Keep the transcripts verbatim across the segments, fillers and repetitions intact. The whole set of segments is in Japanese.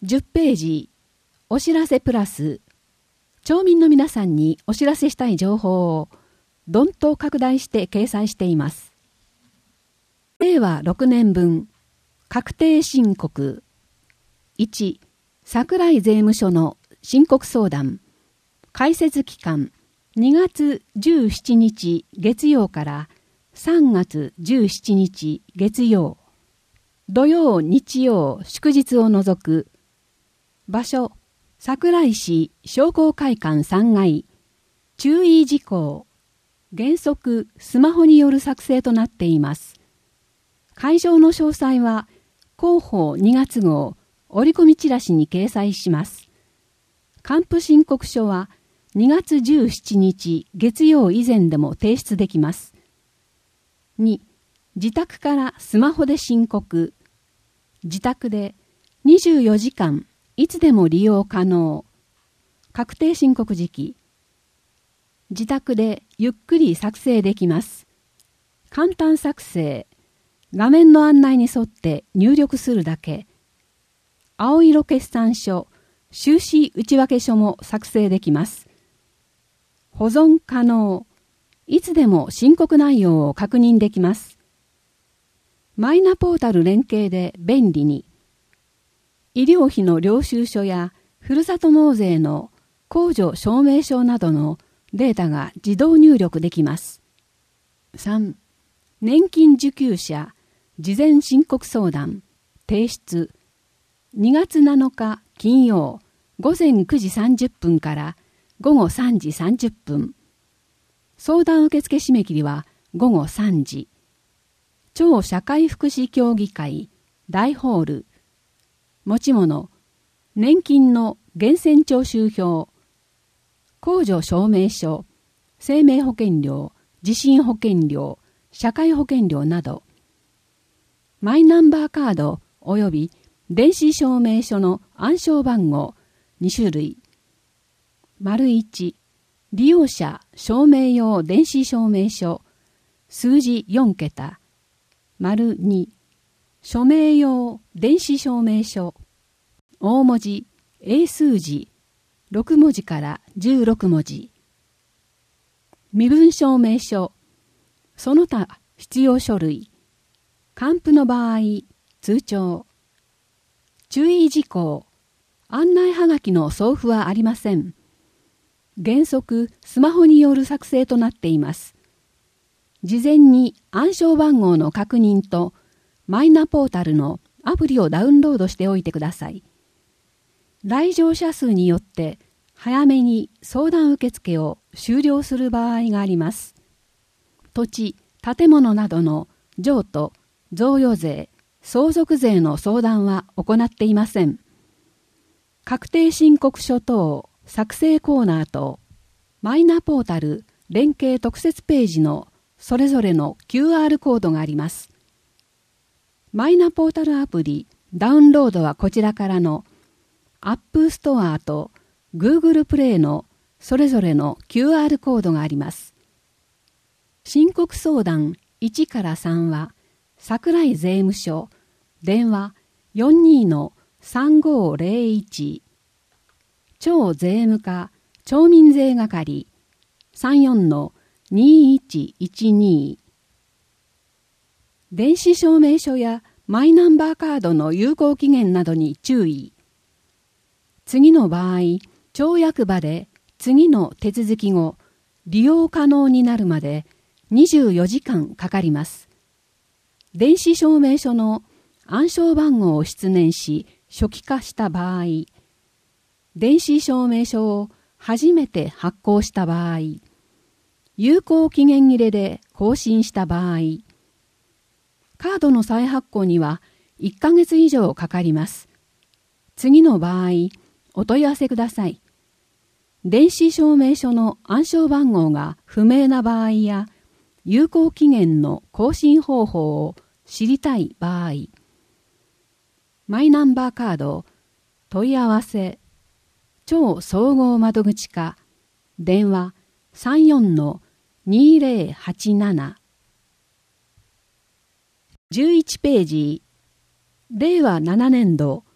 じゅっページ、お知らせプラス、町民の皆さんにお知らせしたい情報をどんと拡大して掲載しています。れいわろくねんぶん、確定申告。いち、桜井税務署の申告相談。開設期間、にがつじゅうしちにち月曜からさんがつじゅうしちにち月曜。土曜、日曜、祝日を除く。場所、桜井市商工会館さんがい。注意事項。原則、スマホによる作成となっています。会場の詳細は、広報にがつ号、折り込みチラシに掲載します。還付申告書は、にがつじゅうしちにち月曜以前でも提出できます。に、自宅からスマホで申告。自宅でにじゅうよじかんいつでも利用可能。確定申告時期。自宅でゆっくり作成できます。簡単作成。画面の案内に沿って入力するだけ。青色決算書、収支内訳書も作成できます。保存可能。いつでも申告内容を確認できます。マイナポータル連携で便利に。医療費の領収書やふるさと納税の控除証明書などのデータが自動入力できます。さん、年金受給者事前申告相談提出。にがつなのか金曜ごぜんくじさんじゅっぷんからごごさんじさんじゅっぷん。相談受付締め切りはごごさんじ。超社会福祉協議会大ホール。持ち物、年金の源泉徴収票、控除証明書、生命保険料、地震保険料、社会保険料など。マイナンバーカード及び電子証明書の暗証番号にしゅるい。丸いち、利用者証明用電子証明書、数字よんけた。丸に、署名用電子証明書、大文字、英数字、ろくもじからじゅうろくもじ。身分証明書、その他必要書類、還付の場合、通帳。注意事項、案内はがきの送付はありません。原則、スマホによる作成となっています。事前に暗証番号の確認とマイナポータルのアプリをダウンロードしておいてください。来場者数によって早めに相談受付を終了する場合があります。土地、建物などの譲渡、贈与税、相続税の相談は行っていません。確定申告書等、作成コーナーとマイナポータル連携特設ページのそれぞれの キューアール コードがあります。マイナポータルアプリダウンロードはこちらからのアップストアと Google プレイのそれぞれの キューアール コードがあります。申告相談いちからさんは桜井税務署電話 よんにーさんごーぜろいち 町税務課町民税係 さんよんのにいちいちに。電子証明書やマイナンバーカードの有効期限などに注意。次の場合、町役場で次の手続き後、利用可能になるまでにじゅうよじかんかかります。電子証明書の暗証番号を出年し初期化した場合、電子証明書を初めて発行した場合、有効期限切れで更新した場合、カードの再発行にはいっかげつ以上かかります。次の場合、お問い合わせください。電子証明書の暗証番号が不明な場合や、有効期限の更新方法を知りたい場合、マイナンバーカード問い合わせ超総合窓口課電話 さんよんのにぜろはちなな。じゅういちページ、れいわななねんど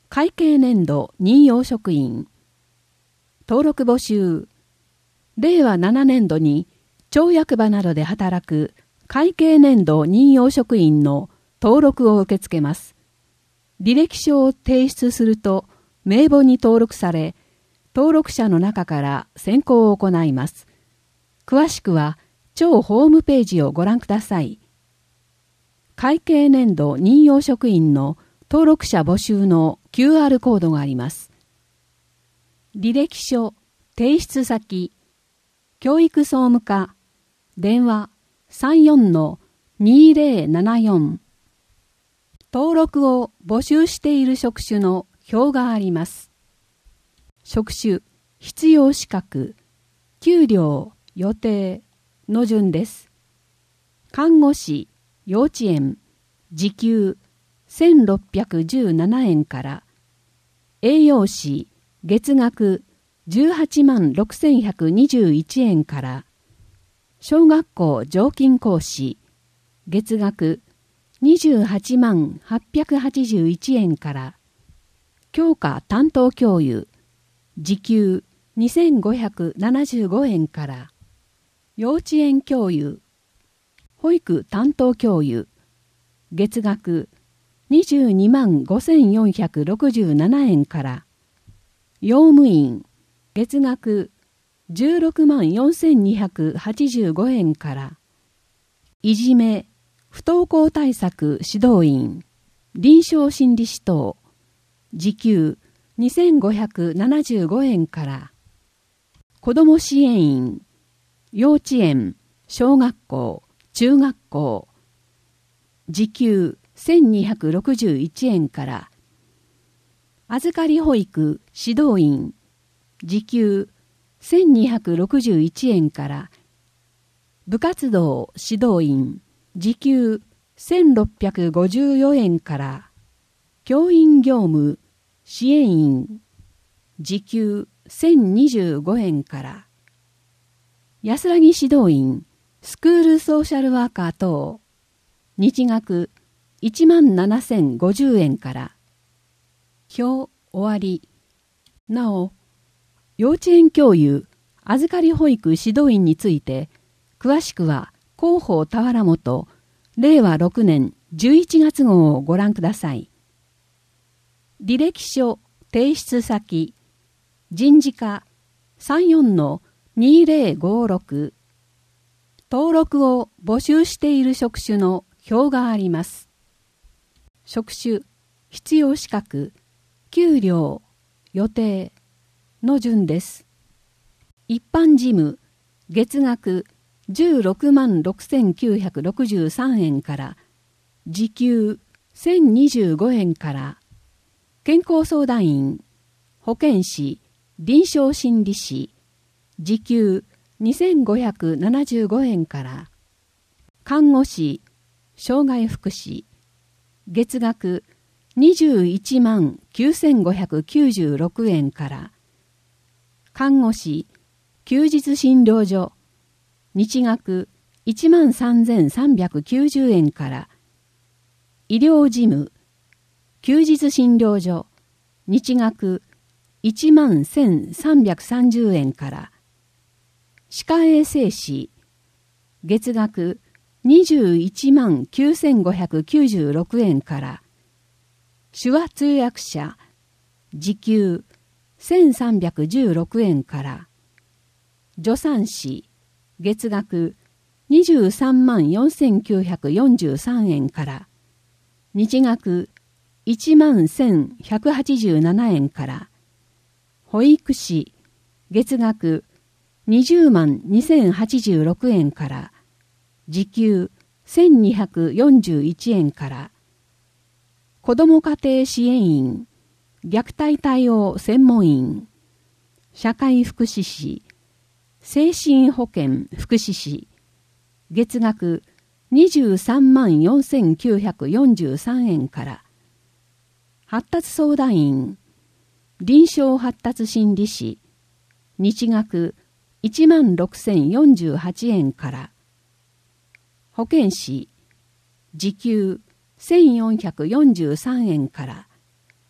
会計年度任用職員。登録募集。れいわななねんどに町役場などで働く会計年度任用職員の登録を受け付けます。履歴書を提出すると名簿に登録され、登録者の中から選考を行います。詳しくは町ホームページをご覧ください。会計年度任用職員の登録者募集の キューアール コードがあります。履歴書、提出先、教育総務課、電話 さんよんのにぜろななよん。登録を募集している職種の表があります。職種、必要資格、給料、予定の順です。看護師、幼稚園、時給せんろっぴゃくじゅうななえんから、栄養士、月額じゅうはちまんろくせんひゃくにじゅういちえんから、小学校常勤講師、月額にじゅうはちまんはっぴゃくはちじゅういちえんから、教科担当教諭、時給にせんごひゃくななじゅうごえんから、幼稚園教諭、保育担当教諭、月額にじゅうにまんごせんよんひゃくろくじゅうななえんから、用務員、月額じゅうろくまんよんせんにひゃくはちじゅうごえんから、いじめ、不登校対策指導員、臨床心理士等、時給にせんごひゃくななじゅうごえんから、子ども支援員、幼稚園、小学校、中学校、時給せんにひゃくろくじゅういちえんから、預かり保育指導員、時給せんにひゃくろくじゅういちえんから、部活動指導員、時給せんろっぴゃくごじゅうよえんから、教員業務支援員、時給せんにじゅうごえんから、安らぎ指導員、スクールソーシャルワーカー等、日額いちまんななせんごじゅうえんから、表終わり。なお、幼稚園教諭、預かり保育指導員について、詳しくは広報田原本、れいわろくねんじゅういちがつ号をご覧ください。履歴書、提出先、人事課 さんよんのにぜろごろく。登録を募集している職種の表があります。職種、必要資格、給料、予定の順です。一般事務、月額じゅうろくまんろくせんきゅうひゃくろくじゅうさんえんから、時給せんにじゅうごえんから、健康相談員、保健師、臨床心理士、時給にせんごひゃくななじゅうごえんから、看護師、障害福祉、月額にじゅういちまんきゅうせんごひゃくきゅうじゅうろくえんから、看護師、休日診療所、日額いちまんさんぜんさんびゃくきゅうじゅうえんから、医療事務、休日診療所、日額いちまんせんさんびゃくさんじゅうえんから、歯科衛生士、月額にじゅういちまんきゅうせんごひゃくきゅうじゅうろくえんから、手話通訳者、時給せんさんびゃくじゅうろくえんから、助産師、月額にじゅうさんまんよんせんきゅうひゃくよんじゅうさんえんから、日額いちまんせんひゃくはちじゅうななえんから、保育士、月額にじゅうまんにせんはちじゅうろくえんから、時給せんにひゃくよんじゅういちえんから、子ども家庭支援員、虐待対応専門員、社会福祉士、精神保健福祉士、月額にじゅうさんまんよんせんきゅうひゃくよんじゅうさんえんから、発達相談員、臨床発達心理士、日額いちまんろくせんよんじゅうはちえんから、保健師、時給せんよんひゃくよんじゅうさんえんから、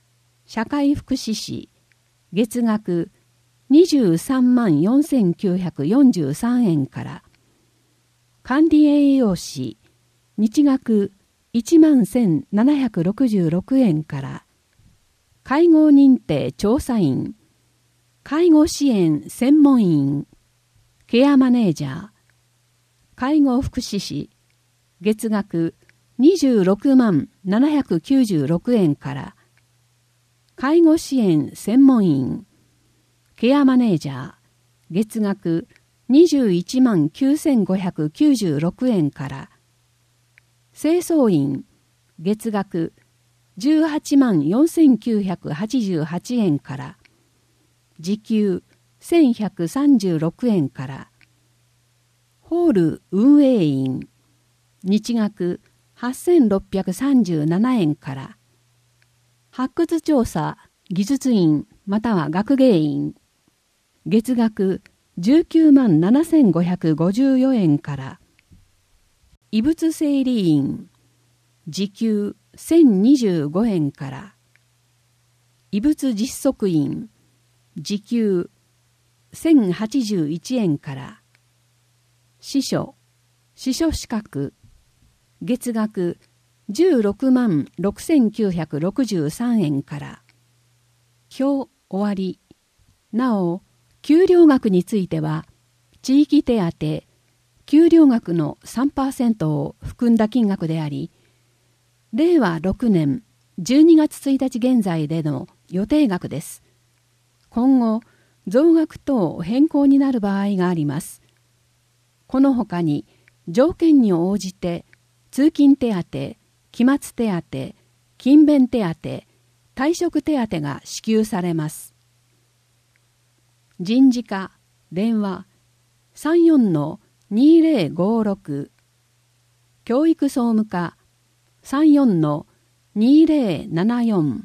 社会福祉士、月額にじゅうさんまんよんせんきゅうひゃくよんじゅうさんえんから、管理栄養士、日額いちまんせんななひゃくろくじゅうろくえんから、介護認定調査員、介護支援専門員、ケアマネージャー、介護福祉士、月額にじゅうろくまんななひゃくきゅうじゅうろくえんから、介護支援専門員、ケアマネージャー、月額にじゅういちまんきゅうせんごひゃくきゅうじゅうろくえんから、清掃員、月額じゅうはちまんよんせんきゅうひゃくはちじゅうはちえんから、時給せんひゃくさんじゅうろくえんから、ホール運営員、日額はっせんろっぴゃくさんじゅうななえんから、発掘調査技術員または学芸員、月額じゅうきゅうまんななせんごひゃくごじゅうよえんから、異物整理員、時給せんにじゅうごえんから、異物実測員、時給せんはちじゅういちえんから、司書、司書資格、月額じゅうろくまんろくせんきゅうひゃくろくじゅうさんえんから、表終わり。なお、給料額については、地域手当、給料額の さんパーセント を含んだ金額であり、れいわろくねんじゅうにがつついたち現在での予定額です。今後、増額等変更になる場合があります。このほかに、条件に応じて、通勤手当、期末手当、勤勉手当、退職手当が支給されます。人事課、電話 さんじゅうよんのにせんごじゅうろく、教育総務課 さんじゅうよんのにせんななじゅうよん、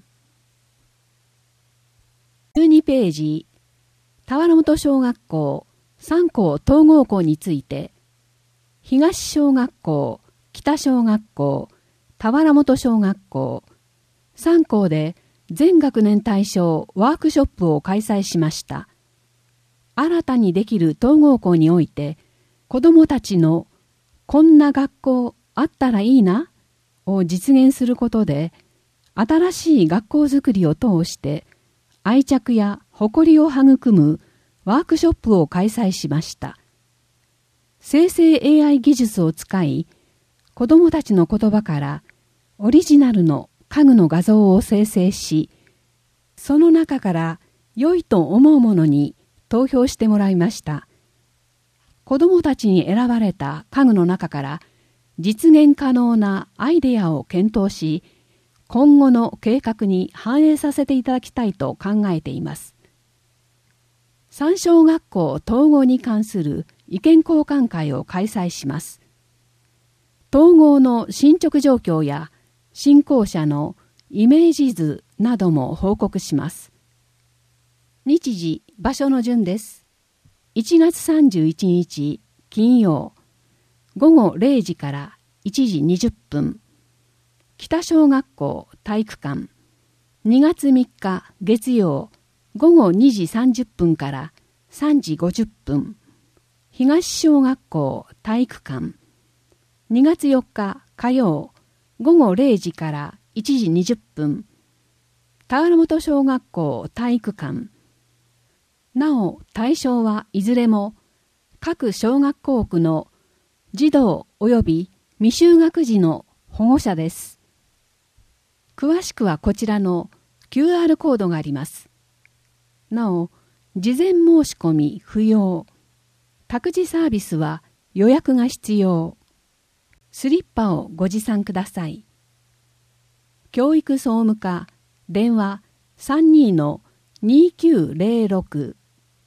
じゅうにページ、田原本小学校さん校統合校について、東小学校、北小学校、田原本小学校、さん校で全学年対象ワークショップを開催しました。新たにできる統合校において、子どもたちのこんな学校あったらいいなを実現することで、新しい学校づくりを通して愛着や誇りを育むワークショップを開催しました。生成 エーアイ 技術を使い、子どもたちの言葉からオリジナルの家具の画像を生成し、その中から良いと思うものに投票してもらいました。子どもたちに選ばれた家具の中から実現可能なアイデアを検討し、今後の計画に反映させていただきたいと考えています。三小学校統合に関する意見交換会を開催します。統合の進捗状況や進行者のイメージ図なども報告します。日時、場所の順です。いちがつさんじゅういちにち金曜、ごごれいじからいちじにじゅっぷん、北小学校体育館。にがつみっか月曜、ごごにじさんじゅっぷんからさんじごじゅっぷん、東小学校体育館。にがつよっか火曜、ごごれいじからいちじにじゅっぷん、田原本小学校体育館。なお、対象はいずれも各小学校区の児童及び未就学児の保護者です。詳しくはこちらの キューアール コードがあります。なお、事前申し込み不要。託児サービスは予約が必要。スリッパをご持参ください。教育総務課、電話 さんじゅうにのにきゅうぜろろく。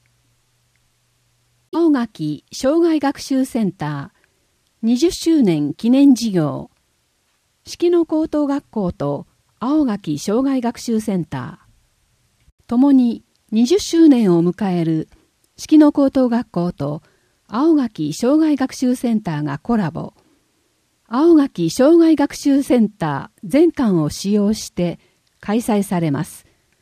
青垣障害学習センターにじゅっしゅうねん記念事業、敷野高等学校と青垣障害学習センター、ともににじゅっしゅうねんを迎える敷野高等学校と青垣障害学習センターがコラボ、青垣障害学習センター全館を使用して開催されます。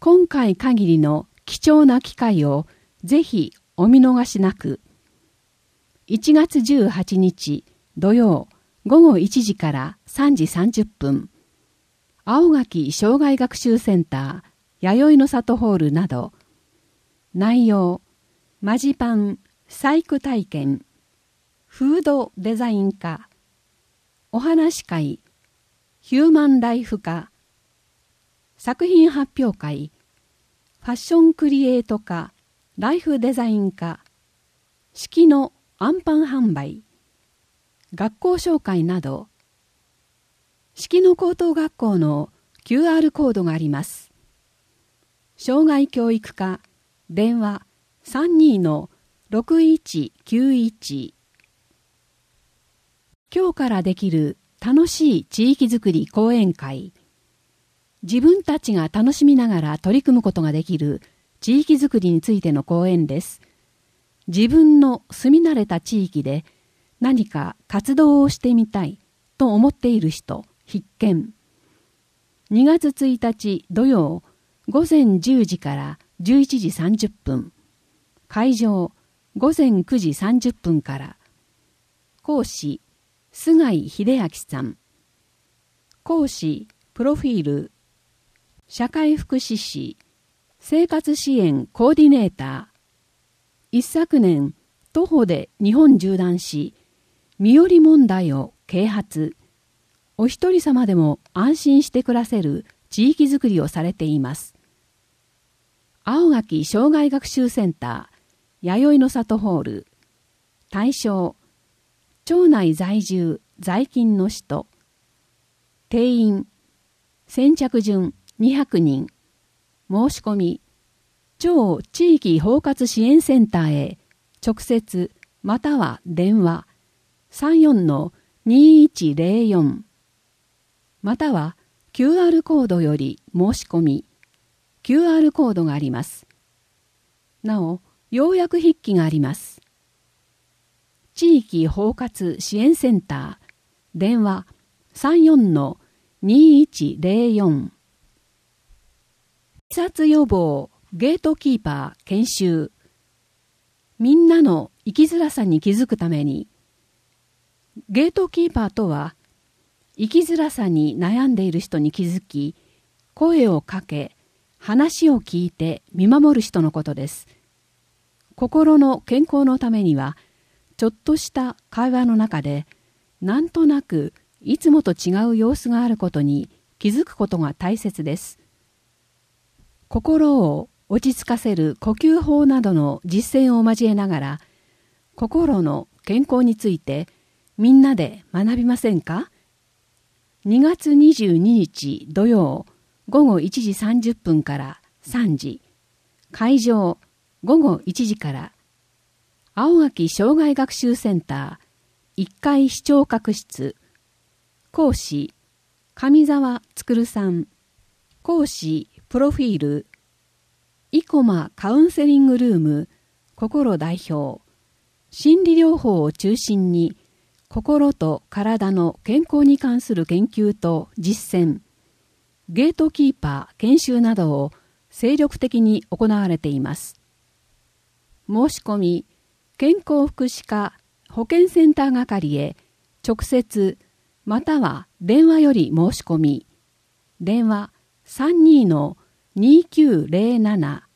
今回限りの貴重な機会をぜひお見逃しなく。いちがつじゅうはちにち土曜ごごいちじからさんじさんじゅっぷん、青垣障害学習センター弥生の里ホールなど、内容、マジパン、細工体験、フードデザイン科、お話会、ヒューマンライフ科、作品発表会、ファッションクリエイト科、ライフデザイン科、式のアンパン販売、学校紹介など、式の高等学校の キューアール コードがあります。障害教育課、電話 さんにーのろくいちきゅういち。今日からできる楽しい地域づくり講演会。自分たちが楽しみながら取り組むことができる地域づくりについての講演です。自分の住み慣れた地域で何か活動をしてみたいと思っている人必見。にがつついたち土曜ごぜんじゅうじからじゅういちじさんじゅっぷん、会場ごぜんくじさんじゅっぷんから。講師菅井秀明さん。講師プロフィール、社会福祉士、生活支援コーディネーター。一昨年、徒歩で日本縦断し、身寄り問題を啓発。お一人様でも安心して暮らせる地域づくりをされています。青垣障害学習センター、弥生の里ホール。対象、町内在住、在勤の人。定員、先着順にひゃくにん。申し込み、町地域包括支援センターへ直接または電話 さんよんのにいちぜろよん または キューアール コードより申し込み、キューアール コードがあります。なお、要約筆記があります。地域包括支援センター、電話 さんよんのにいちぜろよん。自殺予防ゲートキーパー研修。みんなの生きづらさに気づくために。ゲートキーパーとは、生きづらさに悩んでいる人に気づき、声をかけ、話を聞いて見守る人のことです。心の健康のためには、ちょっとした会話の中で、なんとなくいつもと違う様子があることに気づくことが大切です。心を落ち着かせる呼吸法などの実践を交えながら、心の健康についてみんなで学びませんか？にがつにじゅうににち土曜ごごいちじさんじゅっぷんからさんじ、会場ごごいちじから。青垣障害学習センターいっかい視聴覚室。講師上澤創さん。講師プロフィール、生駒カウンセリングルーム心代表。心理療法を中心に心と体の健康に関する研究と実践、ゲートキーパー研修などを精力的に行われています。申し込み、健康福祉課保健センター係へ直接または電話より申し込み、電話 さんにーのにきゅうぜろなな